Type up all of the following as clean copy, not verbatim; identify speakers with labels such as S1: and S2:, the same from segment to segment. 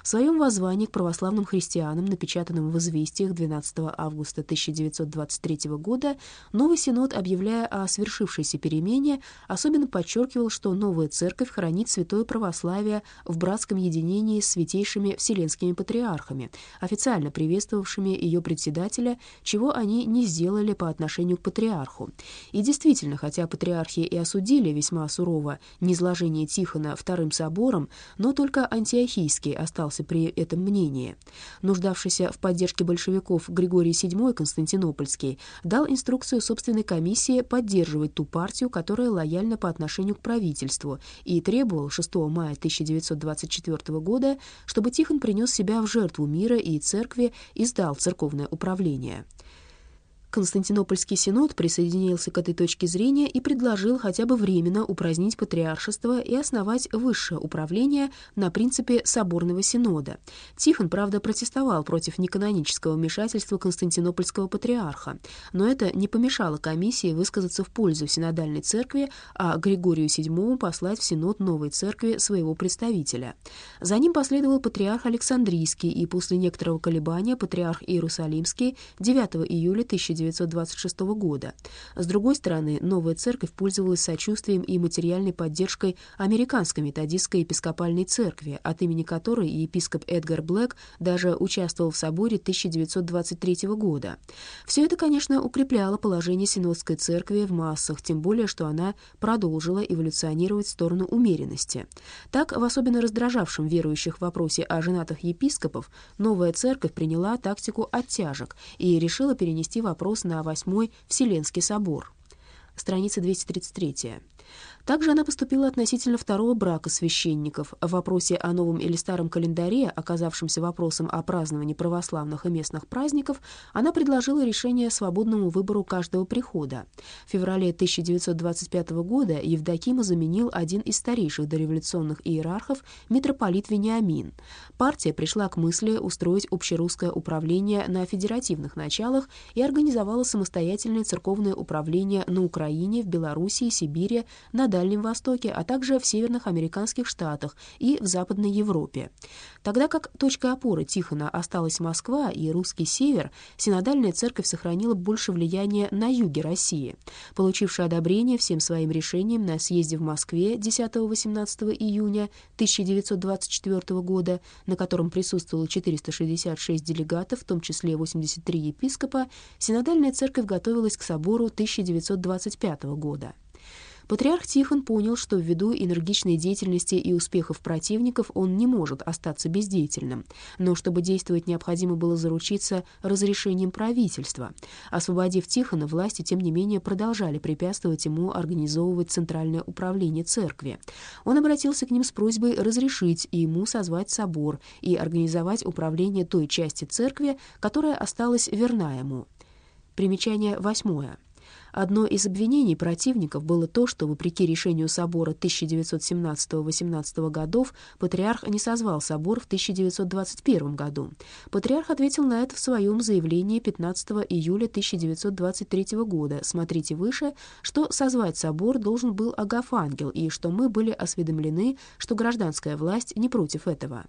S1: В своем воззвании к православным христианам, напечатанном в «Известиях» 12 августа 1923 года, Новый Синод, объявляя о свершившейся перемене, особенно подчеркивал, что новая церковь хранит святое православие в братском единении с святейшими вселенскими патриархами, официально приветствовавшими ее председателя, чего они не сделали по отношению к патриарху. И действительно, хотя патриархи и осудили весьма сурово низложение Тихона Вторым собором, но только Антиохийский остался при этом мнении. Нуждавшийся в поддержке большевиков Григорий VII Константинопольский дал инструкцию собственной комиссии поддерживать ту партию, которая лояльна по отношению к правительству, и требовал 6 мая 1924 года, чтобы Тихон принес себя в жертву мира и церкви и сдал церковное управление. Константинопольский синод присоединился к этой точке зрения и предложил хотя бы временно упразднить патриаршество и основать высшее управление на принципе соборного синода. Тихон, правда, протестовал против неканонического вмешательства константинопольского патриарха, но это не помешало комиссии высказаться в пользу синодальной церкви, а Григорию VII послать в синод новой церкви своего представителя. За ним последовал патриарх Александрийский, и после некоторого колебания патриарх Иерусалимский 9 июля 1926 года. С другой стороны, новая церковь пользовалась сочувствием и материальной поддержкой Американской методистской епископальной церкви, от имени которой епископ Эдгар Блэк даже участвовал в соборе 1923 года. Все это, конечно, укрепляло положение синодской церкви в массах, тем более, что она продолжила эволюционировать в сторону умеренности. Так, в особенно раздражавшем верующих в вопросе о женатых епископов, новая церковь приняла тактику оттяжек и решила перенести вопрос на Восьмой Вселенский собор. Страница 233. Также она поступила относительно второго брака священников. В вопросе о новом или старом календаре, оказавшемся вопросом о праздновании православных и местных праздников, она предложила решение свободному выбору каждого прихода. В феврале 1925 года Евдокима заменил один из старейших дореволюционных иерархов, митрополит Вениамин. Партия пришла к мысли устроить общерусское управление на федеративных началах и организовала самостоятельное церковное управление на Украине, в Белоруссии, Сибири, на Дальнем Востоке, а также в северных американских штатах и в Западной Европе. Тогда как точкой опоры Тихона осталась Москва и русский север, синодальная церковь сохранила больше влияния на юге России. Получившая одобрение всем своим решениям на съезде в Москве 10-18 июня 1924 года, на котором присутствовало 466 делегатов, в том числе 83 епископа, синодальная церковь готовилась к собору 1925 года. Патриарх Тихон понял, что ввиду энергичной деятельности и успехов противников он не может остаться бездеятельным. Но чтобы действовать, необходимо было заручиться разрешением правительства. Освободив Тихона, власти, тем не менее, продолжали препятствовать ему организовывать центральное управление церкви. Он обратился к ним с просьбой разрешить ему созвать собор и организовать управление той части церкви, которая осталась верна ему. Примечание 8. Одно из обвинений противников было то, что, вопреки решению собора 1917-18 годов, патриарх не созвал собор в 1921 году. Патриарх ответил на это в своем заявлении 15 июля 1923 года, смотрите выше, что созвать собор должен был Агафангел и что мы были осведомлены, что гражданская власть не против этого.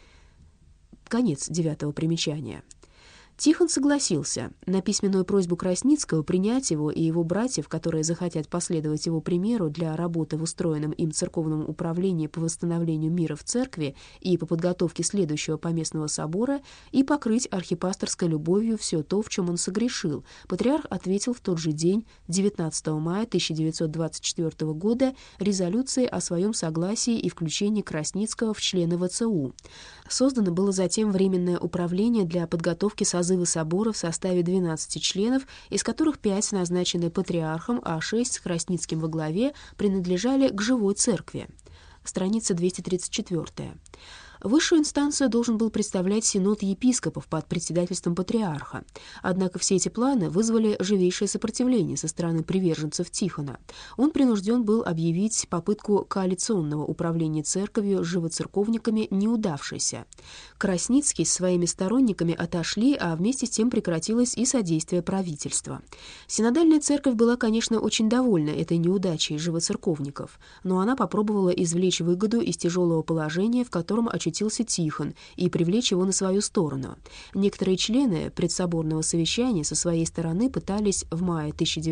S1: Конец 9 примечания. Тихон согласился. На письменную просьбу Красницкого принять его и его братьев, которые захотят последовать его примеру для работы в устроенном им церковном управлении по восстановлению мира в церкви и по подготовке следующего поместного собора, и покрыть архипасторской любовью все то, в чем он согрешил, патриарх ответил в тот же день, 19 мая 1924 года, резолюцией о своем согласии и включении Красницкого в члены ВЦУ. Создано было затем Временное управление для подготовки созыва собора в составе 12 членов, из которых 5 назначены патриархом, а 6 с Красницким во главе принадлежали к живой церкви. Страница 234. Высшую инстанцию должен был представлять синод епископов под председательством патриарха. Однако все эти планы вызвали живейшее сопротивление со стороны приверженцев Тихона. Он принужден был объявить попытку коалиционного управления церковью с живоцерковниками неудавшейся. Красницкий с своими сторонниками отошли, а вместе с тем прекратилось и содействие правительства. Синодальная церковь была, конечно, очень довольна этой неудачей живоцерковников, но она попробовала извлечь выгоду из тяжелого положения, в котором очутилась засуетился Тихон и привлечь его на свою сторону. Некоторые члены предсоборного совещания со своей стороны пытались в мае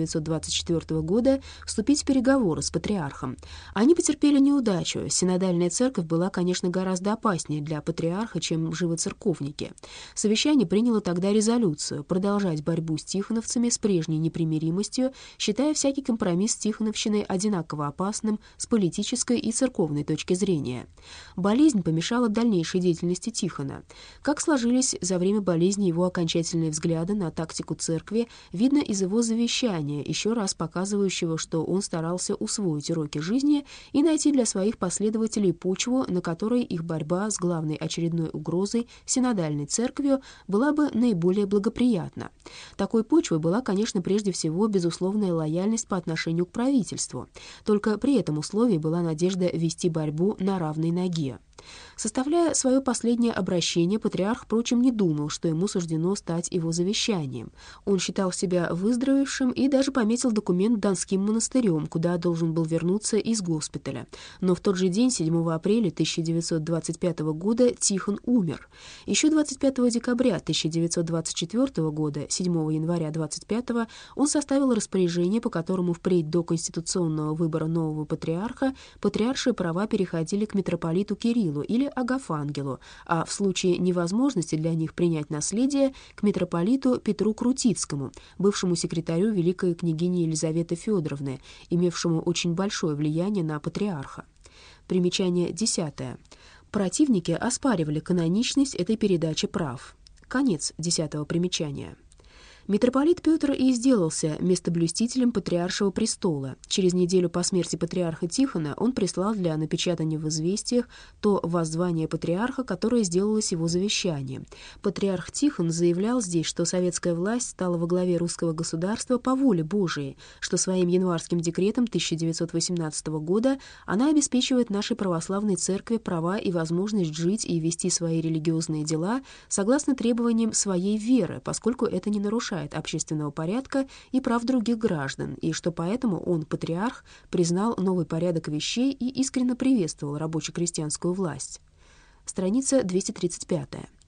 S1: 1924 года вступить в переговоры с патриархом. Они потерпели неудачу. Синодальная церковь была, конечно, гораздо опаснее для патриарха, чем живоцерковники. Совещание приняло тогда резолюцию продолжать борьбу с тихоновцами с прежней непримиримостью, считая всякий компромисс с тихоновщиной одинаково опасным с политической и церковной точки зрения. Болезнь помешала дальнейшей деятельности Тихона. Как сложились за время болезни его окончательные взгляды на тактику церкви, видно из его завещания, еще раз показывающего, что он старался усвоить уроки жизни и найти для своих последователей почву, на которой их борьба с главной очередной угрозой синодальной церковью была бы наиболее благоприятна. Такой почвой была, конечно, прежде всего безусловная лояльность по отношению к правительству. Только при этом условии была надежда вести борьбу на равной ноге. Составляя свое последнее обращение, патриарх, впрочем, не думал, что ему суждено стать его завещанием. Он считал себя выздоровевшим и даже пометил документ Донским монастырем, куда должен был вернуться из госпиталя. Но в тот же день, 7 апреля 1925 года, Тихон умер. Еще 25 декабря 1924 года, 7 января 25 он составил распоряжение, по которому впредь до конституционного выбора нового патриарха патриаршие права переходили к митрополиту Кириллу или Агафангелу, а в случае невозможности для них принять наследие к митрополиту Петру Крутицкому, бывшему секретарю великой княгини Елизаветы Федоровны, имевшему очень большое влияние на патриарха. Примечание 10. Противники оспаривали каноничность этой передачи прав. Конец 10 примечания. Митрополит Петр и сделался местоблюстителем патриаршего престола. Через неделю по смерти патриарха Тихона он прислал для напечатания в «Известиях» то воззвание патриарха, которое сделалось его завещанием. Патриарх Тихон заявлял здесь, что советская власть стала во главе русского государства по воле Божией, что своим январским декретом 1918 года она обеспечивает нашей православной церкви права и возможность жить и вести свои религиозные дела согласно требованиям своей веры, поскольку это не нарушает общественного порядка и прав других граждан, и что поэтому он, патриарх, признал новый порядок вещей и искренне приветствовал рабоче-крестьянскую власть. Страница 235.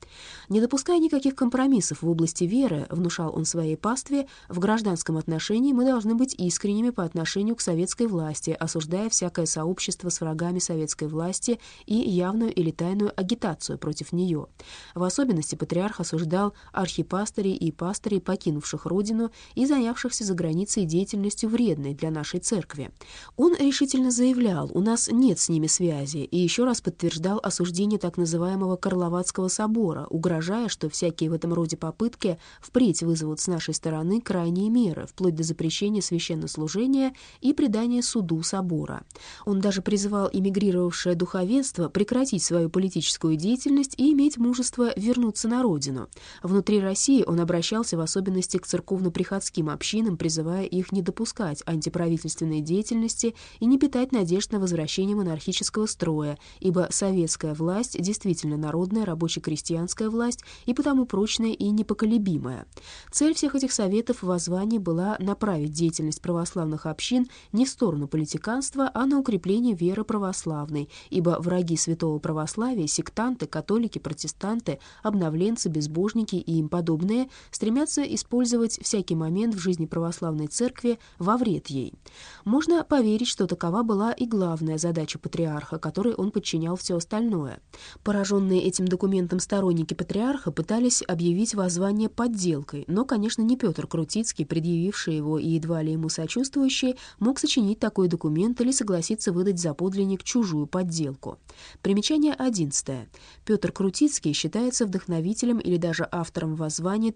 S1: Не допуская никаких компромиссов в области веры, внушал он своей пастве, в гражданском отношении мы должны быть искренними по отношению к советской власти, осуждая всякое сообщество с врагами советской власти и явную или тайную агитацию против нее. В особенности патриарх осуждал архипастырей и пастырей, покинувших родину и занявшихся за границей деятельностью вредной для нашей церкви. Он решительно заявлял, у нас нет с ними связи, и еще раз подтверждал осуждение так называемого Карловацкого собора, угрожая, что всякие в этом роде попытки впредь вызовут с нашей стороны крайние меры, вплоть до запрещения священнослужения и предания суду собора. Он даже призывал эмигрировавшее духовенство прекратить свою политическую деятельность и иметь мужество вернуться на родину. Внутри России он обращался в особенности к церковно-приходским общинам, призывая их не допускать антиправительственной деятельности и не питать надежд на возвращение монархического строя, ибо советская власть действительно народная, рабоче-крестьянская власть и потому прочная и непоколебимая. Цель всех этих советов в воззвании была направить деятельность православных общин не в сторону политиканства, а на укрепление веры православной, ибо враги святого православия, сектанты, католики, протестанты, обновленцы, безбожники и им подобные стремятся использовать всякий момент в жизни православной церкви во вред ей. Можно поверить, что такова была и главная задача патриарха, которой он подчинял все остальное. Пораженные этим документом сторонники патриарха пытались объявить воззвание подделкой, но, конечно, не Петр Крутицкий, предъявивший его и едва ли ему сочувствующий, мог сочинить такой документ или согласиться выдать за подлинник чужую подделку. Примечание 11. Петр Крутицкий считается вдохновителем или даже автором воззвания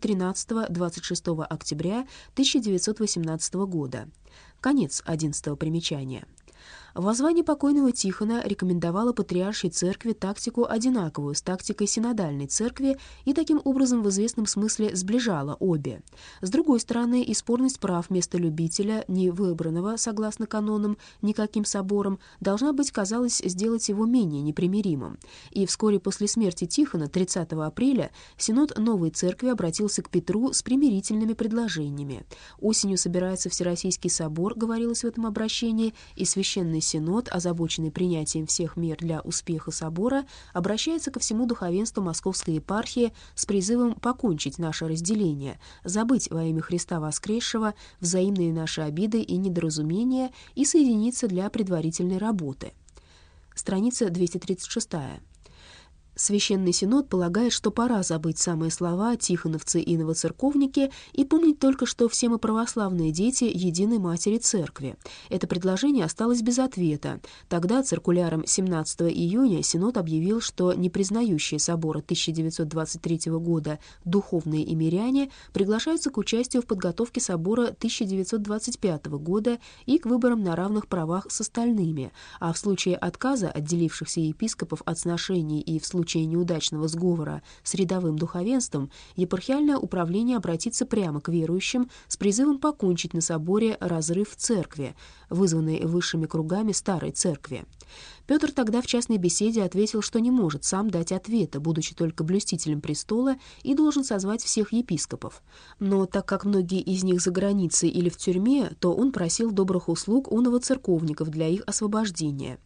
S1: 13-26 октября 1918 года. Конец 11 примечания. Воззвание покойного Тихона рекомендовало патриаршей церкви тактику одинаковую с тактикой синодальной церкви и таким образом в известном смысле сближало обе. С другой стороны, и спорность прав местолюбителя, не выбранного, согласно канонам, никаким собором, должна быть, казалось, сделать его менее непримиримым. И вскоре после смерти Тихона, 30 апреля, Синод новой церкви обратился к Петру с примирительными предложениями. Осенью собирается Всероссийский собор, говорилось в этом обращении, и Священный Синод, озабоченный принятием всех мер для успеха собора, обращается ко всему духовенству Московской епархии с призывом покончить наше разделение, забыть во имя Христа воскресшего взаимные наши обиды и недоразумения и соединиться для предварительной работы. Страница 236. Священный Синод полагает, что пора забыть самые слова «тихоновцы» и «новоцерковники» и помнить только, что все мы православные дети единой Матери Церкви. Это предложение осталось без ответа. Тогда циркуляром 17 июня Синод объявил, что непризнающие собора 1923 года духовные и миряне приглашаются к участию в подготовке собора 1925 года и к выборам на равных правах с остальными, а в случае отказа отделившихся епископов от сношений и в случае неудачного сговора с рядовым духовенством, епархиальное управление обратится прямо к верующим с призывом покончить на соборе разрыв в церкви, вызванный высшими кругами старой церкви. Петр тогда в частной беседе ответил, что не может сам дать ответа, будучи только блюстителем престола, и должен созвать всех епископов. Но так как многие из них за границей или в тюрьме, то он просил добрых услуг у новоцерковников для их освобождения.